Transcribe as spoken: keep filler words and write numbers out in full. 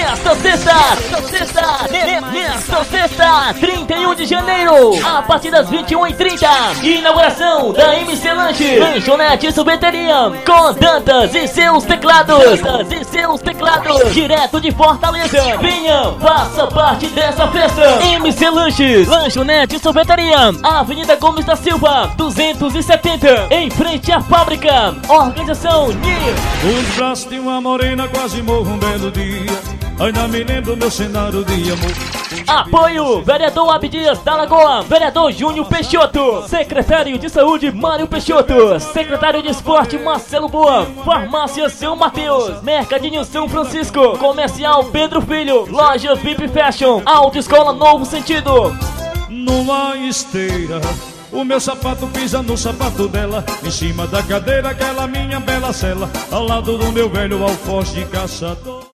Nesta sexta, nesta sexta, ne- nesta sexta, trinta e um de janeiro, a partir das vinte e uma e trinta, inauguração da M C Lanches, lanchonete e sorveteria, com Dantas e seus teclados, Dantas e seus teclados, direto de Fortaleza. Venha, faça parte dessa festa. M C Lanches, lanchonete e sorveteria, Avenida Gomes da Silva, duzentos e setenta, em frente à fábrica. Organização N I R. Os braços de uma morena quase morro um belo dia. Ainda me lembro meu cenário de amor. Apoio, vereador Abdias da Lagoa, vereador Júnior Peixoto, secretário de saúde Mário Peixoto, secretário de esporte Marcelo Boa, farmácia São Mateus, Mercadinho São Francisco, comercial Pedro Filho, loja V I P Fashion, autoescola Novo Sentido. Numa esteira, o meu sapato pisa no sapato dela, em cima da cadeira aquela minha bela cela, ao lado do meu velho alfoz de caçador.